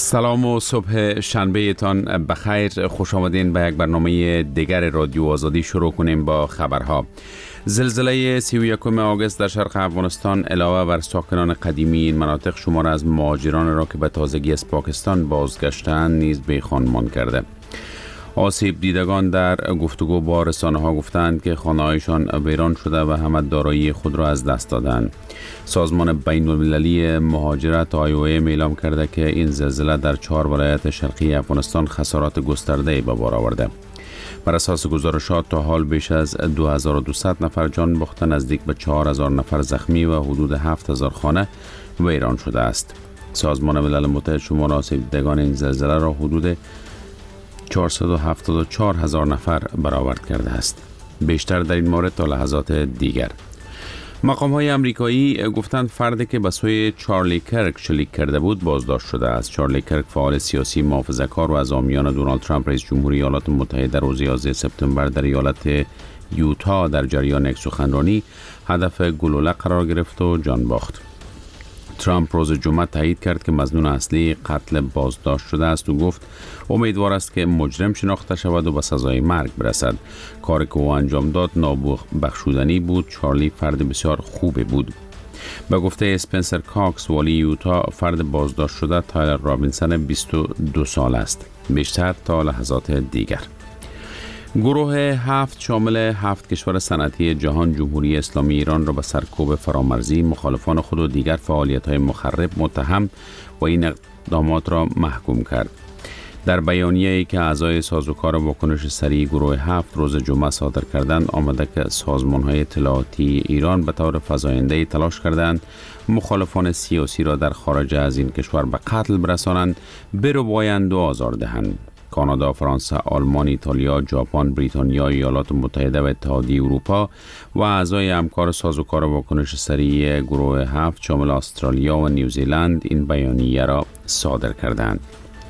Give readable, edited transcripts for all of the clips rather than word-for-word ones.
سلام و صبح شنبه تان بخیر. خوش آمدین به یک برنامه دیگر رادیو آزادی. شروع کنیم با خبرها. زلزله 31 آگوست در شرق افغانستان علاوه بر ساکنان قدیمی این مناطق شمار از مهاجران را که به تازگی از پاکستان بازگشتند نیز به خانمان کرده. آسیب دیدگان در گفتگو با رسانه ها گفتند که خانه‌هایشان ویران شده و همه دارایی خود را از دست دادند. سازمان بین المللی مهاجرت IOM اعلام کرده که این زلزله در 4 ولایت شرقی افغانستان خسارات گسترده‌ای به بار آورده. بر اساس گزارشات تا حال بیش از 2200 نفر جان باخته، نزدیک به 4000 نفر زخمی و حدود 7000 خانه ویران شده است. سازمان ملل متحد شمار آسیب دیدگان این زلزله را حدود 474,000 نفر برآورد کرده است. بیشتر در این مورد تا لحظات دیگر. مقام‌های آمریکایی گفتند فردی که به سوی چارلی کرک شلیک کرده بود بازداشت شده است. چارلی کرک فعال سیاسی محافظه‌کار و از حامیان دونالد ترامپ رئیس جمهوری ایالات متحده روز 11 سپتامبر در ایالت یوتا در جریان یک سخنرانی هدف گلوله قرار گرفت و جان باخت. ترامپ روز جمعه تایید کرد که مظنون اصلی قتل بازداشت شده است و گفت امیدوار است که مجرم شناخته شود و به سزای مرگ برسد. کاری که او انجام داد نابخشودنی بود. چارلی فرد بسیار خوبی بود. به گفته اسپنسر کاکس والی یوتا، فرد بازداشت شده تایلر رابینسون 22 سال است. بیشتر تا لحظات دیگر. گروه 7 شامل 7 کشور صنعتی جهان جمهوری اسلامی ایران را به سرکوب فرامرزی، مخالفان خود و دیگر فعالیت‌های مخرب متهم و این اقدامات را محکوم کرد. در بیانیه‌ای که اعضای سازوکار واکنش سریع گروه 7 روز جمعه صادر کردند آمده که سازمان‌های اطلاعاتی ایران به طور فزاینده تلاش کردند مخالفان سیاسی را در خارج از این کشور به قتل برسانند، بربایند و آزار دهند. کانادا، فرانسه، آلمان، ایتالیا، ژاپن، بریتانیا، ایالات متحده و اتحادیه اروپا و اعضای همکار سازوکار واکنش سریع گروه 7 شامل استرالیا و نیوزیلند این بیانیه را صادر کردند.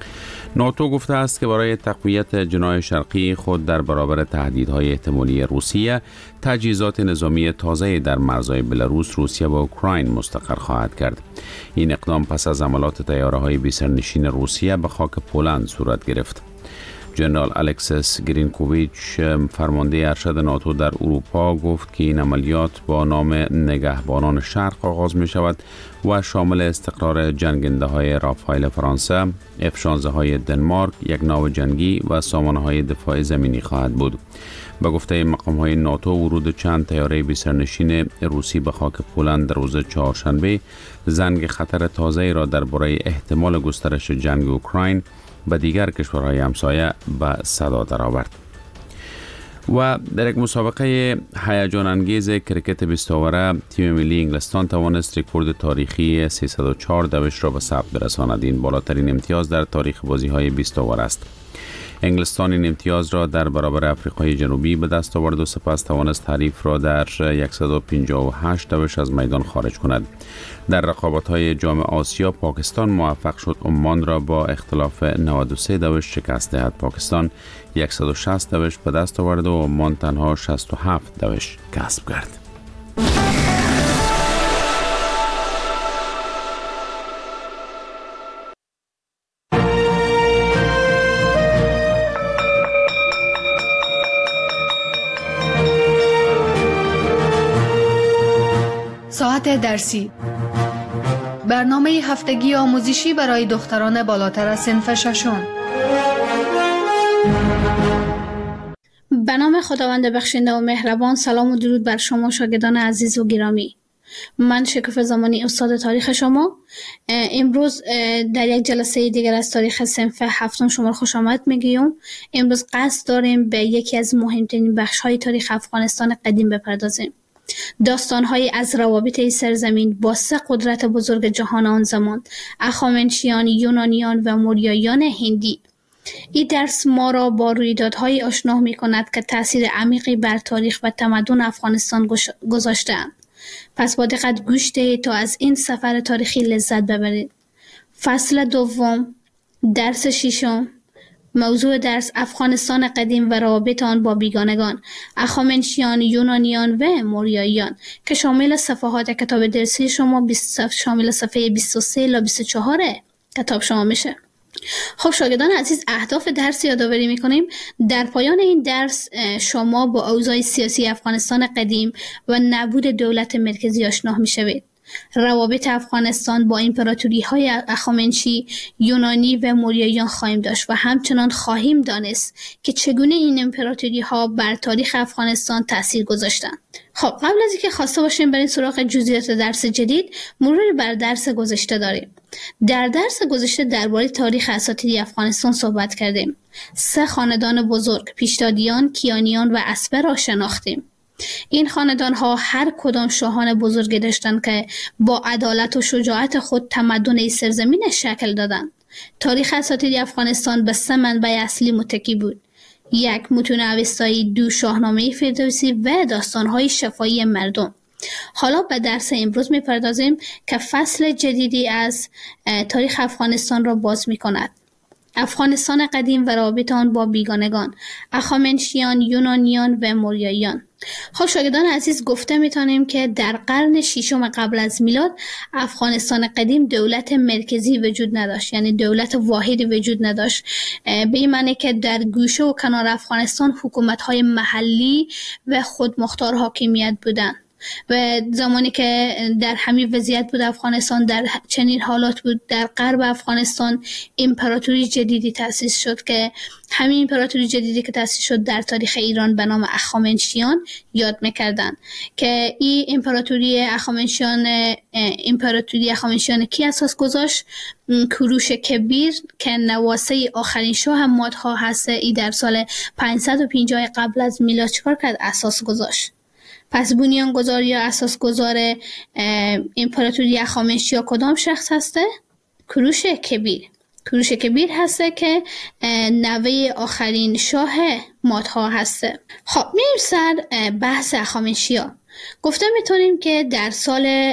ناتو گفته است که برای تقویت جناح شرقی خود در برابر تهدیدهای احتمالی روسیه، تجهیزات نظامی تازه در مرزهای بلاروس، روسیه و اوکراین مستقر خواهد کرد. این اقدام پس از حملات طیاره‌های بی‌سرنشین روسیه به خاک پولند صورت گرفت. جنرال الکسیس گرینکوویچ، فرمانده ارشد ناتو در اروپا، گفت که این عملیات با نام نگهبانان شرق آغاز می شود و شامل استقرار جنگنده های رافایل فرانسه، F-16 های دنمارک، یک ناو جنگی و سامانه های دفاع زمینی خواهد بود. به گفته مقام های ناتو، ورود چند طیاره بی‌سرنشین روسی به خاک پولند در روز چهارشنبه زنگ خطر تازه‌ای را درباره احتمال گسترش جنگ اوکراین به دیگر کشورهای همسایه به صدا درآورد. و در یک مسابقه هیجان انگیز کرکت 20 اووره تیم ملی انگلستان توانست رکورد تاریخی 304 دوش را به ثبت برساند. این بالاترین امتیاز در تاریخ بازی‌های 20 اوور است. انگلستان این امتیاز را در برابر آفریقای جنوبی به دست آورد و سپس توانست حریف را در 158 دوش از میدان خارج کند. در رقابت‌های جام آسیا پاکستان موفق شد عمان را با اختلاف 93 دوش شکست دهد. پاکستان 160 دوش به دست آورد و عمان تنها 67 دوش کسب کرد. ساعت درسی، برنامه هفتگی آموزشی برای دختران بالاتر از صنف ششم. به نام خداوند بخشنده و مهربان. سلام و درود بر شما شاگردان عزیز و گرامی. من شکوفه زمانی استاد تاریخ شما. امروز در یک جلسه دیگر از تاریخ صنف هفتم شما خوش آمد میگیم. امروز قصد داریم به یکی از مهمترین بخش‌های تاریخ افغانستان قدیم بپردازیم. داستان‌های از روابط سرزمین با سه قدرت بزرگ جهان آن زمان، اخامنشیان، یونانیان و موریاییان هندی. این درس ما را با رویدادهای آشنا می‌کند که تأثیر عمیقی بر تاریخ و تمدن افغانستان گذاشته‌اند. پس با دقت گوش دهید تا از این سفر تاریخی لذت ببرید. فصل دوم، درس ششم. موضوع درس افغانستان قدیم و روابط آن با بیگانگان، اخامنشیان، یونانیان و موریاییان که شامل صفحات کتاب درسی شما شامل صفحه 23 تا 24 کتاب شما میشه. خب شاگردان عزیز، اهداف درس یادآوری می‌کنیم. در پایان این درس شما با اوضاع سیاسی افغانستان قدیم و نبود دولت مرکزی آشنا می‌شوید. روابط افغانستان با امپراتوری‌های هخامنشی، یونانی و موریاییان خواهیم داشت و همچنان خواهیم دانست که چگونه این امپراتوری‌ها بر تاریخ افغانستان تأثیر گذاشتند. خب قبل از اینکه خواسته باشیم بریم سراغ جزئیات درس جدید، مروری بر درس گذشته داریم. در درس گذشته درباره تاریخ اساطیری افغانستان صحبت کردیم. 3 خاندان بزرگ، پیشدادیان، کیانیان و اسبه را شناختیم. این خاندان‌ها هر کدام شاهان بزرگی داشتند که با عدالت و شجاعت خود تمدن سرزمین شکل دادند. تاریخ اساطیری افغانستان به 3 منبع اصلی متکی بود: 1 متون اوستایی، 2 شاهنامه فردوسی و داستان‌های شفاهی مردم. حالا به درس امروز می‌پردازیم که فصل جدیدی از تاریخ افغانستان را باز می‌کند. افغانستان قدیم و رابطه آن با بیگانگان، هخامنشیان، یونانیان و موریاییان. خب شاگردان عزیز، گفته میتونیم که در قرن 6 قبل از میلاد افغانستان قدیم دولت مرکزی وجود نداشت، یعنی دولت واحدی وجود نداشت. به این معنی که در گوشه و کنار افغانستان حکومت‌های محلی و خودمختار حاکمیت بودند. و زمانی که در همین وضعیت بود افغانستان، در چنین حالات بود، در غرب افغانستان امپراتوری جدیدی تأسیس شد که همین امپراتوری جدیدی که تأسیس شد در تاریخ ایران به نام هخامنشیان یاد می‌کردند که این امپراتوری هخامنشیان کی اساس گذاشت؟ کوروش کبیر که نواسه آخرین شاه مادها هست. ای در سال 550 قبل از میلاد چیکار کرد؟ اساس گذاشت. پس بنیانگذار یا اساسگذار امپراتوری هخامنشی کدام شخص هسته؟ کوروش کبیر. کوروش کبیر هسته که نوه آخرین شاه مادها هسته. خب میریم سر بحث هخامنشی‌ها. گفته میتونیم که در سال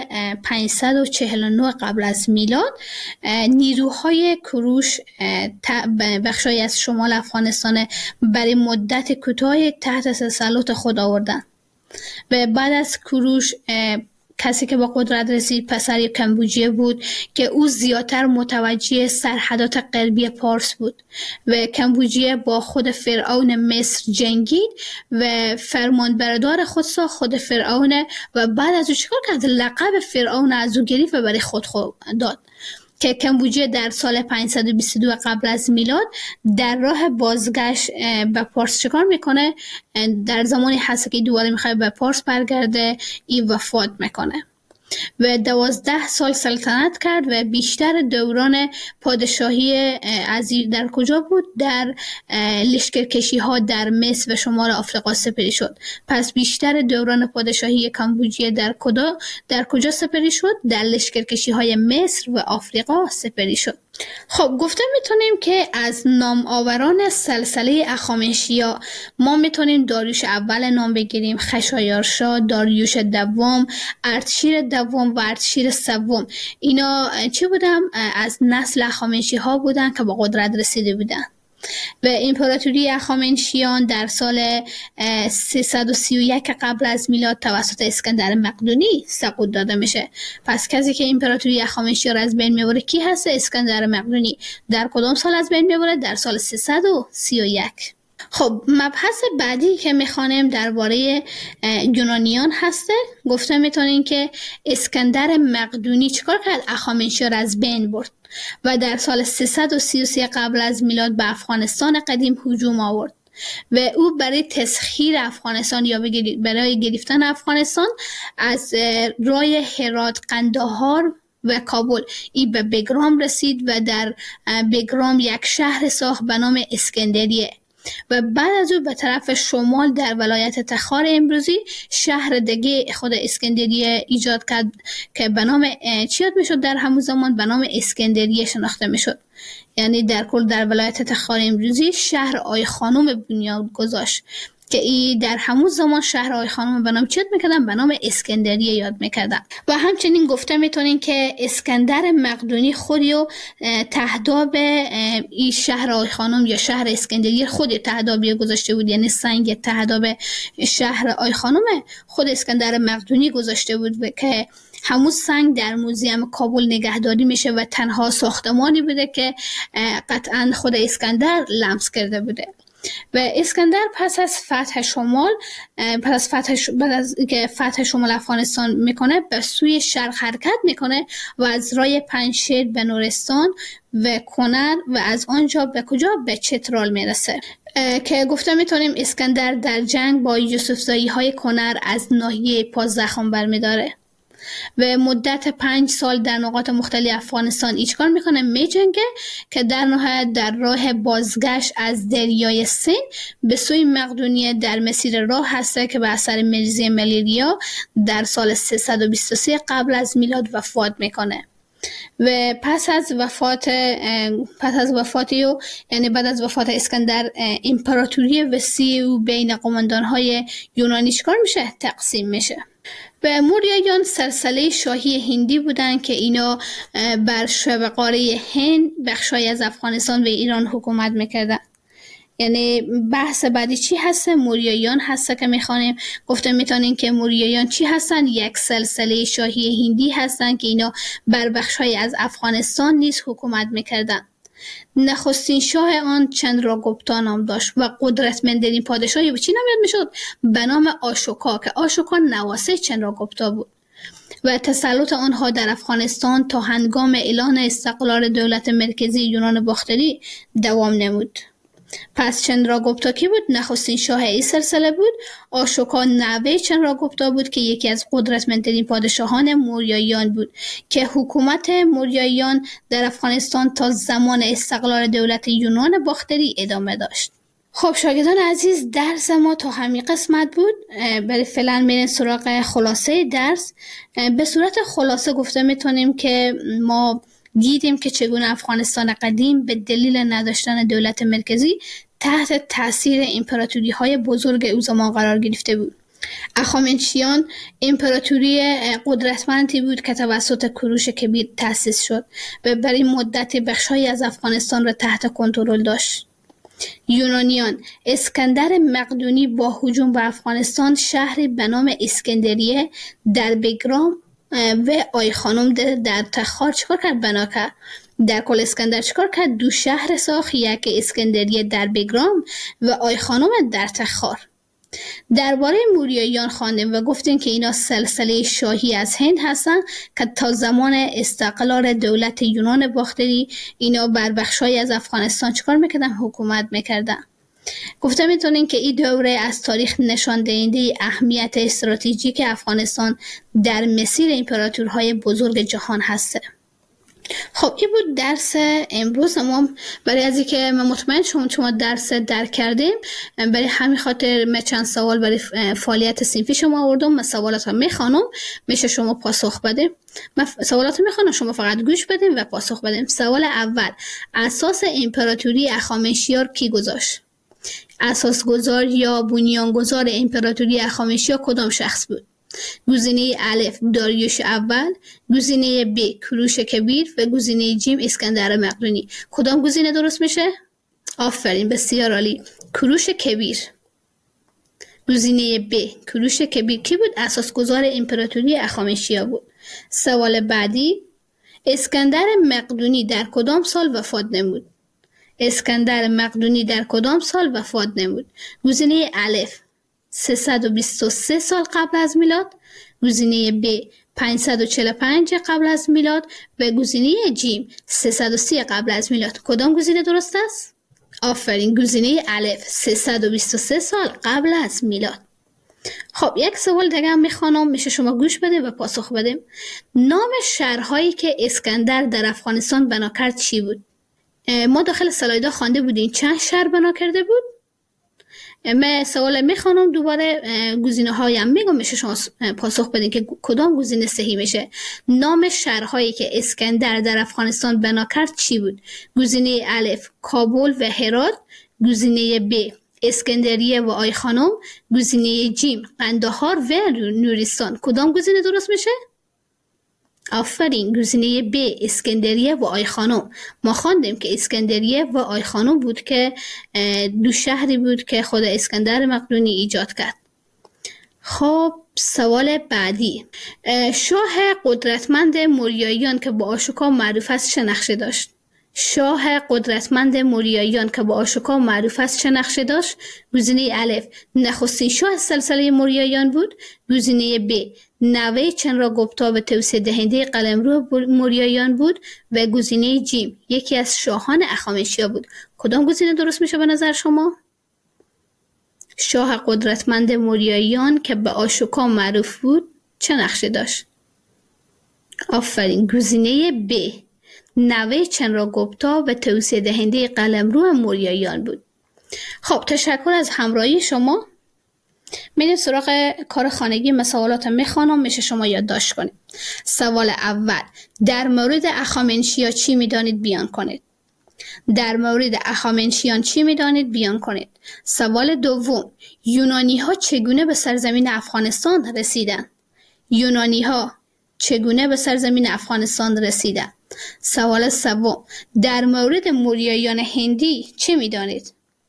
549 قبل از میلاد نیروهای کوروش بخشای از شمال افغانستان برای مدت کوتاهی تحت تسلط خود آوردن. و بعد از کوروش کسی که با قدرت رسید پسر کمبوجیه بود که او زیادتر متوجه سرحدات غربی پارس بود و کمبوجیه با خود فرعون مصر جنگید و فرمانبردار خود ساخت خود فرعون و بعد از او چیکار کرد؟ لقب فرعون از او گرفت و برای خود داد که کمبوجیه در سال 522 قبل از میلاد در راه بازگشت به پارس چیکار میکنه؟ در زمانی هست که دوباره میخواد به پارس برگرده، این وفات میکنه و 12 سال سلطنت کرد و بیشتر دوران پادشاهی عزیز در کجا بود؟ در لشکرکشی ها در مصر و شمال آفریقا سپری شد. پس بیشتر دوران پادشاهی کمبوجیه در کجا سپری شد؟ در لشکرکشی های مصر و آفریقا سپری شد. خب گفته میتونیم که از نام آوران سلسله هخامنشی‌ها ما میتونیم داریوش اول نام بگیریم، خشایارشا، داریوش دوم، اردشیر دوم و اردشیر سوم. اینا چی بودن؟ از نسل هخامنشی‌ها بودن که با قدرت رسیده بودن. و امپراتوری هخامنشیان در سال 331 قبل از میلاد توسط اسکندر مقدونی سقوط داده میشه. پس کسی که امپراتوری هخامنشی را از بین میبره کی هست؟ اسکندر مقدونی. در کدام سال از بین میبره؟ در سال 331. خب مبحث بعدی که میخوانیم درباره یونانیان هسته. گفته میتونین که اسکندر مقدونی چیکار کرد؟ هخامنشی را از بین برد و در سال 333 قبل از میلاد به افغانستان قدیم هجوم آورد و او برای تسخیر افغانستان یا برای گرفتن افغانستان از راه هرات، قندهار و کابل ای به بگرام رسید و در بگرام یک شهر ساخت به نام اسکندریه و بعد از او به طرف شمال در ولایت تخار امروزی شهر دیگه خود اسکندریه ایجاد کرد که به نام چی یاد میشد؟ در همون زمان به نام اسکندریه شناخته میشد. یعنی در کل در ولایت تخار امروزی شهر آی خانم بنیاد گذاشت که ای در همون زمان شهر آی خانم به نام چی یاد میکردن؟ به نام اسکندریه یاد میکردن. و همچنین گفته میتونین که اسکندر مقدونی خودیو تهداب ای شهر آی خانم یا شهر اسکندریه خودی تهدابی گذاشته بود، یعنی سنگ تهداب شهر آی خانم خود اسکندر مقدونی گذاشته بود که همون سنگ در موزیم کابل نگهداری میشه و تنها ساختمانی بوده که قطعا خود اسکندر لمس کرده بوده. و اسکندر پس از فتح شمال بعد از که فتح شمال افغانستان میکنه به سوی شرق حرکت میکنه و از راه پنجشیر به نورستان و کنر و از آنجا به کجا؟ به چترال میرسه که گفته میتونیم اسکندر در جنگ با یوسفزایی های کنر از ناحیه پا زخم برمیداره و مدت 5 سال در نقاط مختلف افغانستان ایچکار میکنه، میجنگه که در نهایت در راه بازگشت از دریای سین به سوی مقدونیه در مسیر راه هسته که به اثر مریضی ملیریا در سال 323 قبل از میلاد وفات میکنه. و پس از وفاتیو یعنی بعد از وفات اسکندر امپراتوری وسیع بین قماندان‌های یونانی چکار میشه؟ تقسیم میشه. و موریاییان سلسله شاهی هندی بودند که اینا بر شبه قاره هند بخشای از افغانستان و ایران حکومت میکردن. یعنی بحث بعدی چی هسته؟ موریاییان هسته که میخوانیم. گفته میتونین که موریاییان چی هستن؟ یک سلسله شاهی هندی هستن که اینا بر بخشای از افغانستان نیز حکومت میکردن. نخستین شاه آن چندراگوپتا نام داشت و قدرتمندترین پادشاهی به چی نام یاد میشد؟ به نام آشوکا که آشوکا نواسه چندراگوپتا بود و تسلط آنها در افغانستان تا هنگام اعلان استقلال دولت مرکزی یونان باختری دوام نمود. پس چندراگوپتا کی بود؟ نخستین شاه این سلسله بود. آشوکا نوه چندراگوپتا بود که یکی از قدرتمندترین پادشاهان موریاییان بود که حکومت موریاییان در افغانستان تا زمان استقلال دولت یونان باختری ادامه داشت. خب شاگردان عزیز، درس ما تا همین قسمت بود. برای فعلا میرین سراغ خلاصه درس. به صورت خلاصه گفته میتونیم که ما دیدیم که چگونه افغانستان قدیم به دلیل نداشتن دولت مرکزی تحت تاثیر امپراتوری های بزرگ او زمان قرار گرفته بود. اخامنشیان امپراتوری قدرتمندی بود که توسط کوروش کبیر تأسیس شد و برای مدت بخشی از افغانستان را تحت کنترل داشت. یونانیان اسکندر مقدونی با هجوم به افغانستان شهری به نام اسکندریه در بگرام و آی خانم در تخار چکار کرد؟ بنا کرد. در کل اسکندر چکار کرد؟ 2 شهر ساخت، یک اسکندریه در بگرام و آی خانم در تخار. درباره موریاییان خواندیم و گفتیم که اینا سلسله شاهی از هند هستن که تا زمان استقلال دولت یونان باختری اینا بر بخشای از افغانستان چکار میکردن؟ حکومت میکردن. گفته میتونین که این دوره از تاریخ نشان دهنده اهمیت استراتژیک افغانستان در مسیر امپراتورهای بزرگ جهان هسته. خب این بود درس امروز ما. برای از اینکه من مطمئن شما درس درک کردیم، برای همین خاطر من چند سوال برای فعالیت صنفی شما آوردم. من سوالات ها میخوانم، میشه شما پاسخ بدیم. من سوالات میخوانم، شما فقط گوش بدیم و پاسخ بدیم. سوال اول: اساس امپراتوری اخامنشیار کی گذاشت؟ اساسگذار یا بنیانگذار امپراتوری اخامنشیا کدام شخص بود؟ گزینه الف داریوش اول، گزینه ب کوروش کبیر و گزینه جیم اسکندر مقدونی. کدام گزینه درست میشه؟ آفرین، بسیار عالی، کوروش کبیر. گزینه ب کوروش کبیر کی بود؟ اساسگذار امپراتوری اخامنشیا بود. سوال بعدی: اسکندر مقدونی در کدام سال وفات نمود؟ اسکندر مقدونی در کدام سال وفات نمود؟ گزینه الف 323 سال قبل از میلاد، گزینه ب 545 قبل از میلاد و گزینه جیم 330 قبل از میلاد. کدام گزینه درست است؟ آفرین، گزینه الف 323 سال قبل از میلاد. خب یک سوال دیگه هم میخوانم، میشه شما گوش بده و پاسخ بدیم. نام شهرهایی که اسکندر در افغانستان بنا کرد چی بود؟ ما داخل سلایدها خوانده بودیم چند شهر بنا کرده بود. من سوال میخوانم دوباره، گزینه هایم میگم، میشه شما پاسخ بدین که کدام گزینه صحیح میشه. نام شهرهایی که اسکندر در افغانستان بنا کرد چی بود؟ گزینه الف کابل و هرات، گزینه ب اسکندریه و آی خانم، گزینه جیم قندهار و نورستان. کدام گزینه درست میشه؟ آفرین، گزینه ب اسکندریه و آی خانم. ما خواندیم که اسکندریه و آی خانم بود که دو شهری بود که خود اسکندر مقدونی ایجاد کرد. خب سوال بعدی، شاه قدرتمند موریاییان که با آشوکا معروف است چه نقشه داشت؟ شاه قدرتمند موریاییان که با آشوکا معروف است چه نقشه داشت؟ گزینه الف نخستین شاه سلسله موریاییان بود. گزینه ب نوه چندراگوپتا و توسعه دهنده قلمرو موریاییان بود و گزینه جیم یکی از شاهان اخامنشیا بود. کدام گزینه درست میشه به نظر شما؟ شاه قدرتمند موریاییان که به آشوکا معروف بود چه نقشه داشت؟ آفرین، گزینه ب نوه چندراگوپتا و توسعه دهنده قلمرو موریاییان بود. خب تشکر از همراهی شما. میریم سراغ کار خانگی. مسائلات میخوانم، میشه شما یادداشت کنید. سوال اول، در مورد اخامنشیا چی میدانید بیان کنید؟ در مورد اخامنشیان چی میدانید بیان کنید؟ سوال دوم، یونانی ها چگونه به سرزمین افغانستان رسیدند؟ یونانی ها چگونه به سرزمین افغانستان رسیدند؟ سوال سوم، در مورد موریاییان هندی چه میدانید؟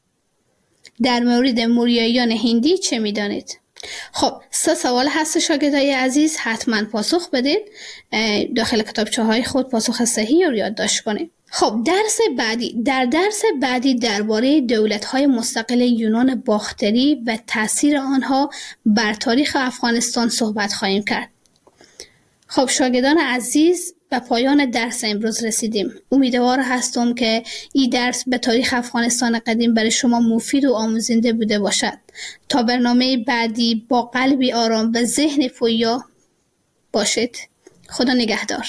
در مورد موریاییان هندی چه میدانید؟ خب 3 سوال هست شاگردای عزیز، حتما پاسخ بدید. داخل کتابچه های خود پاسخ صحیح رو یادداشت کنید. خب درس بعدی، در درس بعدی درباره دولت‌های مستقل یونان باختری و تأثیر آنها بر تاریخ افغانستان صحبت خواهیم کرد. خب شاگردان عزیز، به پایان درس امروز رسیدیم. امیدوار هستم که این درس به تاریخ افغانستان قدیم برای شما مفید و آموزنده بوده باشد. تا برنامه بعدی با قلبی آرام و ذهن پویا باشید. خدا نگهدار.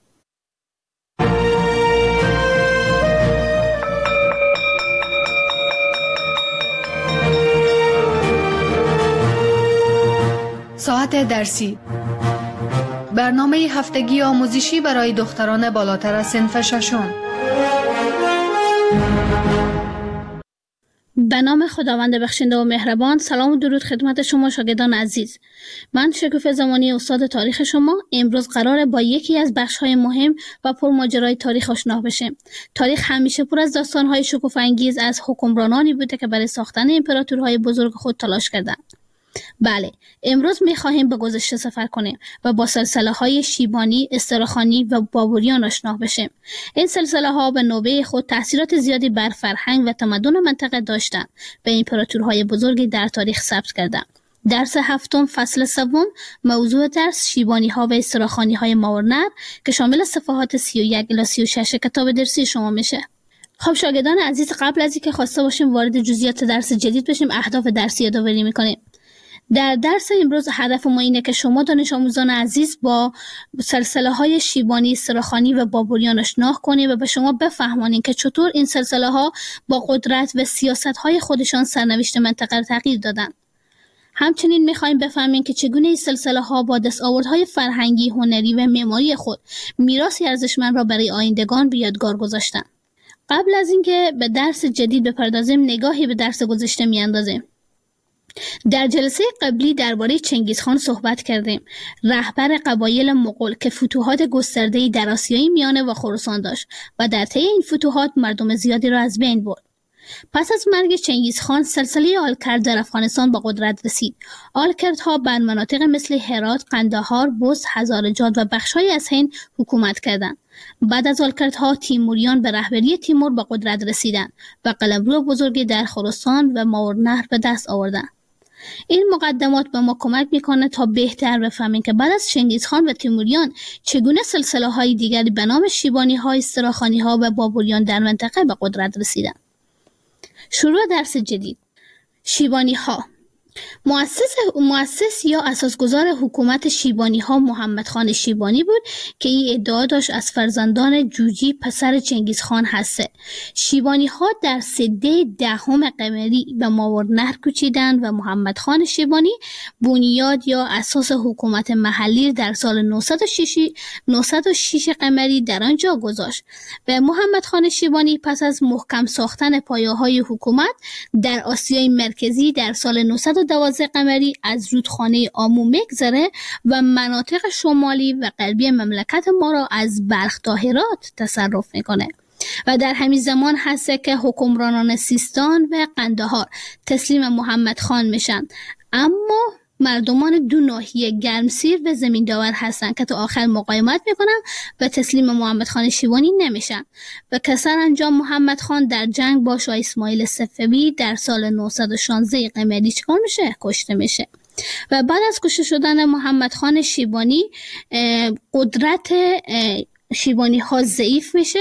ساعت درسی، برنامه هفتگی آموزشی برای دختران بالاتر از صنف ششم. به نام خداوند بخشنده و مهربان. سلام و درود خدمت شما شاگردان عزیز. من شکوفه زمانی استاد تاریخ شما. امروز قراره با یکی از بخش‌های مهم و پرماجرای تاریخ آشنا بشیم. تاریخ همیشه پر از داستان‌های شکوفه انگیز از حکمرانانی بوده که برای ساختن امپراتورهای بزرگ خود تلاش کردند. بله، امروز می‌خواهیم به گذشته سفر کنیم و با سلسله‌های شیبانی، استرخانی و بابوریان آشنا بشیم. این سلسله‌ها به نوبه خود تأثیرات زیادی بر فرهنگ و تمدن منطقه داشتند و امپراتورهای بزرگی در تاریخ ثبت کردند. درس هفتم فصل سوم، موضوع درس شیبانی‌ها و استرخانی‌های ماورنر که شامل صفحات 31 الی 36 کتاب درسی شما میشه. خب شاگردان عزیز، قبل از اینکه خواسته باشیم وارد جزئیات درس جدید بشیم، اهداف درسی یادآوری می‌کنیم. در درس امروز هدف ما اینه که شما دانش آموزان عزیز با سلسله های شیبانی، استرخانی و بابوریان آشنا کنید و به شما بفهمانید که چطور این سلسله ها با قدرت و سیاست های خودشان سرنوشت منطقه را تغییر دادند. همچنین می‌خوایم بفهمیم که چگونه این سلسله ها با دستاوردهای فرهنگی، هنری و معماری خود میراثی ارزشمند را برای آیندگان به یادگار گذاشتند. قبل از اینکه به درس جدید بپردازیم، نگاهی به درس گذشته می‌اندازیم. در جلسه قبلی درباره چنگیزخان صحبت کردیم، رهبر قبایل مغول که فتوحات گسترده‌ای در آسیای میانه و خراسان داشت و در طی این فتوحات مردم زیادی را از بین برد. پس از مرگ چنگیزخان، سلسله آلکرد در افغانستان به قدرت رسید. آلکردها بر مناطق مثل هرات، قندهار، بست، هزارجاد و بخش‌های از هند حکومت کردند. بعد از آلکردها، تیموریان به رهبری تیمور به قدرت رسیدند و قلمرو بزرگی در خراسان و ماورنهر به دست آوردند. این مقدمات به ما کمک میکنه تا بهتر بفهمیم که بعد از چنگیزخان و تیموریان چگونه سلسله های دیگری به نام شیبانی ها، استرخانی ها و بابوریان در منطقه به قدرت رسیدند. شروع درس جدید. شیبانی ها. مؤسس یا اساسگزار حکومت شیبانی ها محمد خان شیبانی بود که این ادعا داشت از فرزندان جوجی پسر چنگیز خان هسته. شیبانی ها در سده 10 قمری به ماوراءالنهر کوچیدند و محمد خان شیبانی بنیاد یا اساس حکومت محلی در سال 906 قمری در آنجا گذاشت و محمد خان شیبانی پس از محکم ساختن پایه‌های حکومت در آسیای مرکزی در سال 912 قمری از رودخانه آمو میگذره و مناطق شمالی و غربی مملکت ما را از بلخ تا هرات تصرف میکنه و در همین زمان هست که حکمرانان سیستان و قندهار تسلیم محمد خان میشن، اما مردمان دو ناحیه گرمسیر و زمین داور هستند که تا آخر مقاومت میکنن و تسلیم محمد خان شیبانی نمیشن و کسر انجام محمد خان در جنگ با شاه اسماعیل صفوی در سال 916 قمری چکار میشه؟ کشته میشه و بعد از کشته شدن محمد خان شیبانی قدرت شیبانی ها ضعیف میشه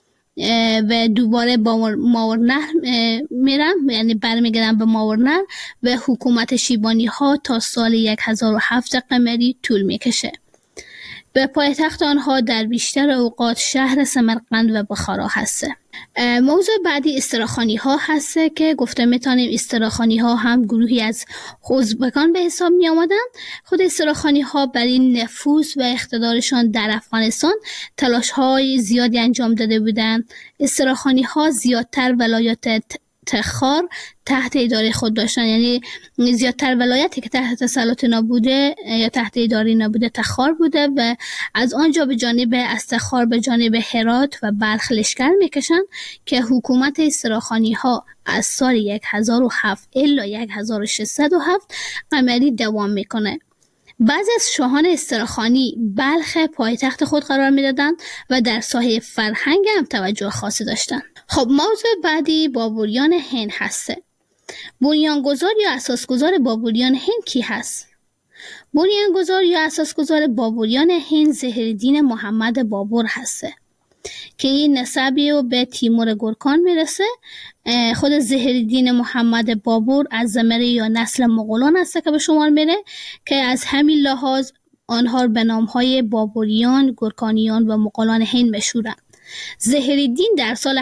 و دوباره با ماوراءالنهر میرم، یعنی برمیگردم به ماوراءالنهر و حکومت شیبانی ها تا سال 1007 قمری طول میکشه و پایتخت آنها در بیشتر اوقات شهر سمرقند و بخارا هسته. موضوع بعدی استراخانی ها هسته که گفته میتونیم استراخانی ها هم گروهی از ازبکان به حساب می آمدن. خود استراخانی ها برای نفوذ و اقتدارشان در افغانستان تلاش های زیادی انجام داده بودند. استراخانی ها زیادتر ولایات تخار تحت اداره خود داشتن، یعنی زیادتر ولایتی که تحت تسلط نبوده یا تحت اداره نبوده تخار بوده و از آنجا به جانب استخار به جانب هرات و بلخ لشکر میکشن که حکومت استراخانی ها از سال 1007 الی 1607 قمری دوام میکنه. بعضی از شاهان استراخانی بلخ پایتخت خود قرار میدادند و در ساحه فرهنگ هم توجه خاصی داشتند. خب موضوع بعدی بابوریان هند هسته. بنیانگذار یا اساسگزار بابوریان هند کی هست؟ بنیانگذار یا اساسگزار بابوریان هند ظهیرالدین محمد بابور هسته که این نسبی و به تیمور گورکان میرسه. خود ظهیرالدین محمد بابور از زمره یا نسل مغولان هسته که به شمار میره که از همین لحاظ آنها به نامهای بابوریان، گورکانیان و مغولان هند مشهورند. ظهیرالدین در سال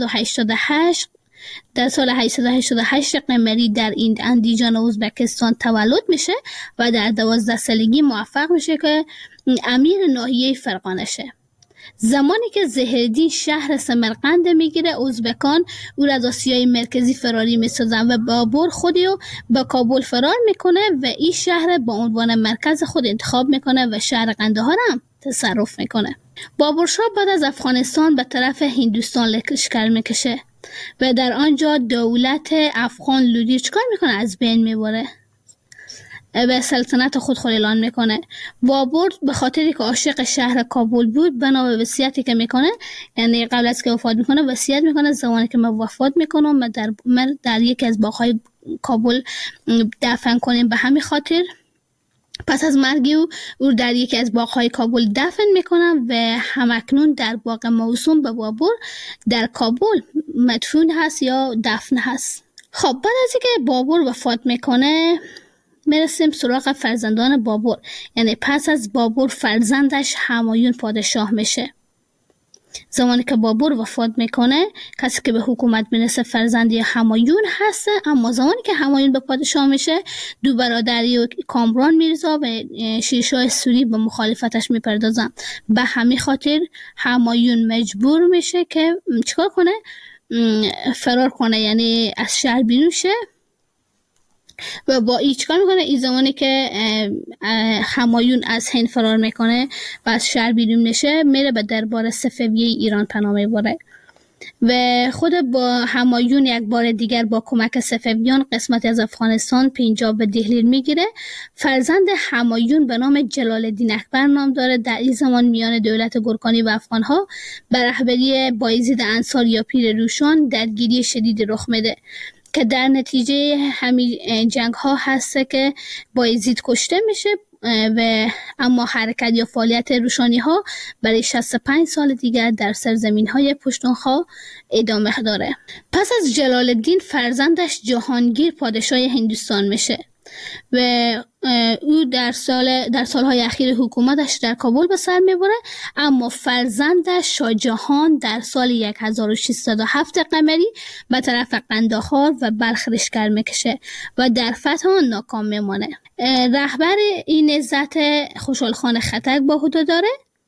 888 قمری در این اندیجان ازبکستان تولد میشه و در 12 سالگی موفق میشه که امیر ناحیه فرغانه شه. زمانی که ظهیرالدین شهر سمرقند میگیره، ازبکان او را از آسیای مرکزی فراری میسازن و بابور خودی رو به کابل فرار میکنه و این شهر با عنوان مرکز خود انتخاب میکنه و شهر قندهار هم تصرف میکنه. بابور شاه بعد از افغانستان به طرف هندوستان لشکر میکشه و در آنجا دولت افغان لودی چکار میکنه؟ از بین میبره و سلطنت خود اعلان میکنه. بابور به خاطری که عاشق شهر کابل بود بنا به وصیتی که میکنه، یعنی قبل از که وفات میکنه وصیت میکنه زمانی که من وفات میکنم من در یکی از باغ‌های کابل دفن کنیم. به همین خاطر پس از مرگ او در یکی از باغ‌های کابل دفن میکنن و همکنون در باغ موسوم به بابور در کابل مدفون هست یا دفن هست. خب بعد از اینکه بابور وفات میکنه میرسیم سراغ فرزندان بابور، یعنی پس از بابور فرزندش همایون پادشاه میشه. زمانی که بابور وفات میکنه کسی که به حکومت میرسه فرزندی همایون هسته، اما زمانی که همایون به پادشاه میشه دو برادری و کامران میرزا و شیرشاه سوری به مخالفتش میپردازن. به همین خاطر همایون مجبور میشه که چیکار کنه؟ فرار کنه، یعنی از شهر بیرون شه و با این چیکار میکنه؟ این زمانی که همایون از هند فرار میکنه و از شهر بیرون میشه میره به دربار صفوی ایران پناه میبره و خود با همایون یک بار دیگر با کمک صفویان قسمتی از افغانستان، پنجاب و دهلیر میگیره. فرزند همایون به نام جلال الدین اکبر نام داره. در این زمان میان دولت گورکانی و افغانها به رهبری بایزید انصار یا پیر روشان درگیری شدید رخ میده که در نتیجه همین جنگ ها هسته که بایزید کشته میشه و اما حرکت یا فعالیت روشانی ها برای 65 سال دیگر در سرزمین های پشتونخوا ادامه داره. پس از جلال الدین فرزندش جهانگیر پادشاه هندوستان میشه و او در سالهای اخیر حکومتش در کابل به سر میبره، اما فرزندش شاه جهان در سال 1607 قمری به طرف قندهار و بلخ لشکر میکشه و در فتح آن ناکام میمانه. رهبر این نهضت خوشحال خان خټک با عهده داره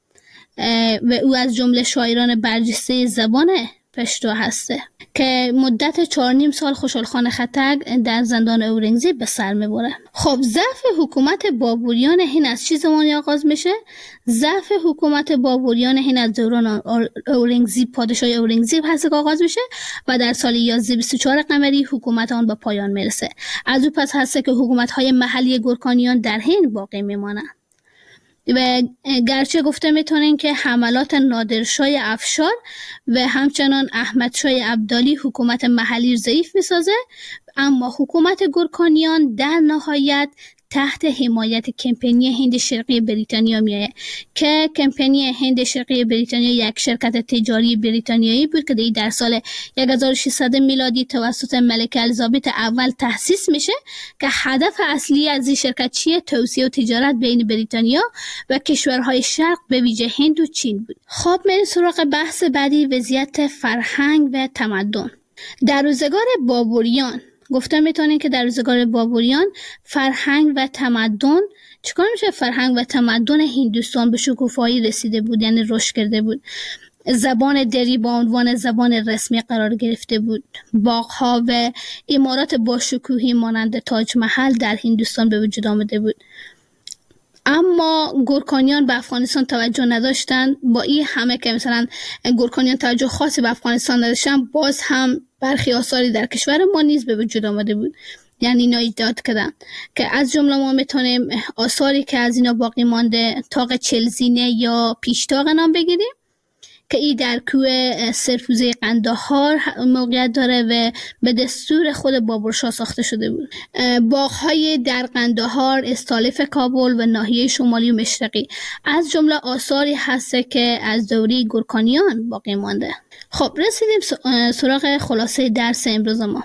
و او از جمله شاعران برجسته زبان پشتو هسته که مدت 4.5 سال خوشحال خان خټک در زندان اورنگزیب به سر میبره. خب ضعف حکومت بابوریان هند از چه زمانی آغاز میشه؟ ضعف حکومت بابوریان هند از دوران اورنگزیب، پادشاه اورنگزیب هست که آغاز میشه و در سال 1124 قمری حکومت آن به پایان میرسه. از او پس هست که حکومت‌های محلی گورکانیان در هند باقی میمانند. و گرچه گفته میتونین که حملات نادرشاه افشار و همچنان احمدشاه ابدالی حکومت محلی ضعیف میسازه، اما حکومت گورکانیان در نهایت تحت حمایت کمپانی هند شرقی بریتانیا میایه که کمپانی هند شرقی بریتانیا یک شرکت تجاری بریتانیایی بود که در سال 1600 میلادی توسط ملکه الیزابت اول تأسیس میشه که هدف اصلی از این شرکت چیه؟ توسعه و تجارت بین بریتانیا و کشورهای شرق به ویژه هند و چین بود. خب میریم سراغ بحث بعدی، وضعیت فرهنگ و تمدن. در روزگار بابوریان گفتم میتونین که در روزگار بابوریان فرهنگ و تمدن چیکار میشه؟ فرهنگ و تمدن هندوستان به شکوفایی رسیده بود، یعنی رشد کرده بود. زبان دری با عنوان زبان رسمی قرار گرفته بود. باغ‌ها و عمارات با شکوهی مانند تاج محل در هندوستان به وجود آمده بود. اما گورکانیان به افغانستان توجه نداشتند. با این همه که مثلا گورکانیان توجه خاصی به افغانستان نداشتن، باز هم برخی آثاری در کشور ما نیز به وجود آمده بود، یعنی اینا ایجاد کردن که از جمله ما میتونیم آثاری که از اینا باقی مانده طاق چلزینه یا پیشتاق نام بگیریم که ای در کوه سرفوزه قندهار موقعیت داره و به دستور خود بابرشاه ساخته شده بود. باغ‌های در قندهار، استالف کابل و ناحیه شمالی و مشرقی از جمله آثاری هست که از دوره گورکانیان باقی مانده. خب رسیدیم سراغ خلاصه درس امروز ما.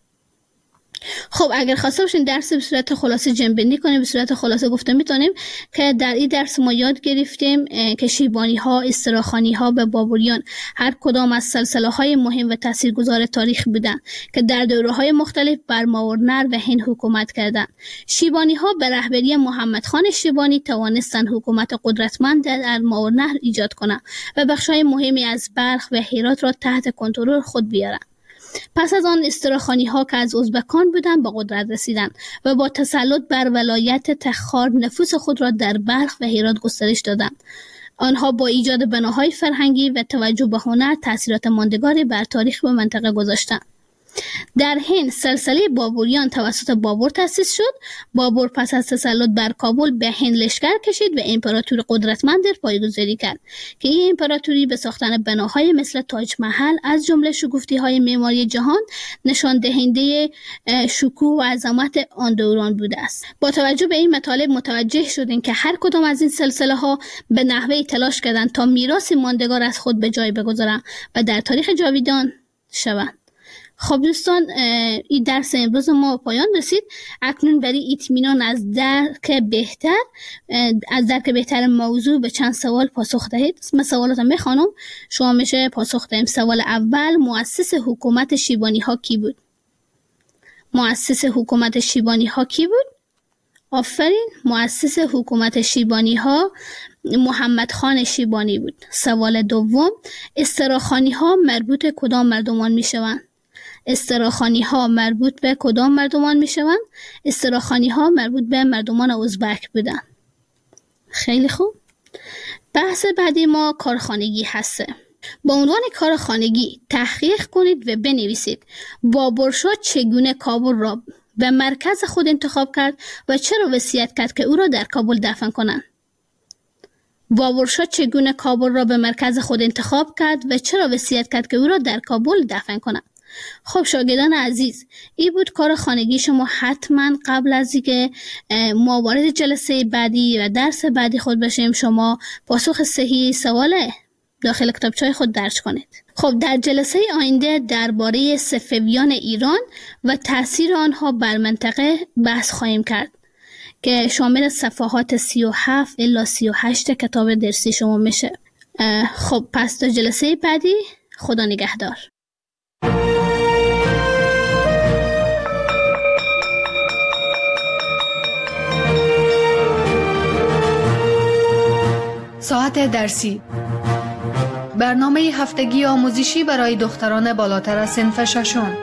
خب اگر خواسته باشین درس به صورت خلاصه جنبندی کنیم، به صورت خلاصه گفته میتونیم که در این درس ما یاد گرفتیم که شیبانی ها، استراخانی ها به بابوریان هر کدام از سلسله های مهم و تاثیرگذار تاریخ بودند که در دوره های مختلف بر ماورنر و هند حکومت کردند. شیبانی ها به رهبری محمد خان شیبانی توانستند حکومت قدرتمند در ماورنر ایجاد کنند و بخش های مهمی از بلخ و هرات را تحت کنترل خود بیارند. پس از آن استراخانی ها که از ازبکان بودند به قدرت رسیدند و با تسلط بر ولایت تخار نفوذ خود را در بلخ و هرات گسترش دادند. آنها با ایجاد بناهای فرهنگی و توجه به هنر تأثیرات ماندگاری بر تاریخ و منطقه گذاشتند. در هند سلسله بابوریان توسط بابر تأسیس شد. بابر پس از تسلط بر کابل به هند لشکر کشید و امپراتوری قدرتمند پایه‌گذاری کرد که این امپراتوری به ساختن بناهای مثل تاج محل از جمله شگفتی‌های معماری جهان نشان دهنده شکوه و عظمت آن دوران بوده است. با توجه به این مطالب متوجه شدیم که هر کدام از این سلسله ها به نحوی تلاش کردند تا میراثی ماندگار از خود به جای بگذارند و در تاریخ جاویدان شوند. خب دوستان، این درس امروز ما پایان رسید. اکنون برای اطمینان از درک بهتر موضوع به چند سوال پاسخ دهید. من سوالاتم میخوانم، شما میشه پاسخ دهیم. سوال اول، مؤسس حکومت شیبانی ها کی بود؟ مؤسس حکومت شیبانی ها کی بود؟ آفرین، مؤسس حکومت شیبانی ها محمد خان شیبانی بود. سوال دوم، استراخانی ها مربوط کدام مردمان میشوند؟ استراخانی ها مربوط به کدام مردمان می شوند؟ استراخانی ها مربوط به مردمان ازبک بودن. خیلی خوب. بحث بعدی ما کارخانگی هسته. با عنوان کارخانگی تحقیق کنید و بنویسید بابرشاه چگونه کابل را به مرکز خود انتخاب کرد و چرا وصیت کرد که او را در کابل دفن کنند. بابرشاه چگونه کابل را به مرکز خود انتخاب کرد و چرا وصیت کرد که او را در کابل دفن کنند. خب شاگردان عزیز، این بود کار خانگی شما. حتما قبل از اینکه ما وارد جلسه بعدی و درس بعدی خود بشیم، شما پاسخ صحیح سوال داخل کتابچه‌های خود درج کنید. خب در جلسه آینده درباره صفویان ایران و تاثیر آنها بر منطقه بحث خواهیم کرد که شامل صفحات 37 الی 38 کتاب درسی شما میشه. خب پس تا جلسه بعدی، خدا نگهدار. ساعت درسی، برنامه هفتگی آموزشی برای دختران بالاتر از صنف ششم.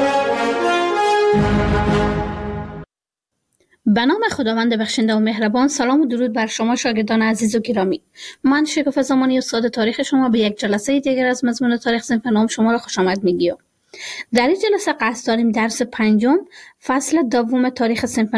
به نام خداوند بخشنده و مهربان. سلام و درود بر شما شاگردان عزیز و گرامی. من شکوفه زمانی استاد تاریخ شما به یک جلسه دیگر از مضمون تاریخ صنف نهم شما را خوش آمد میگیم. در این جلسه قصد داریم درس 5 فصل دوم تاریخ صنف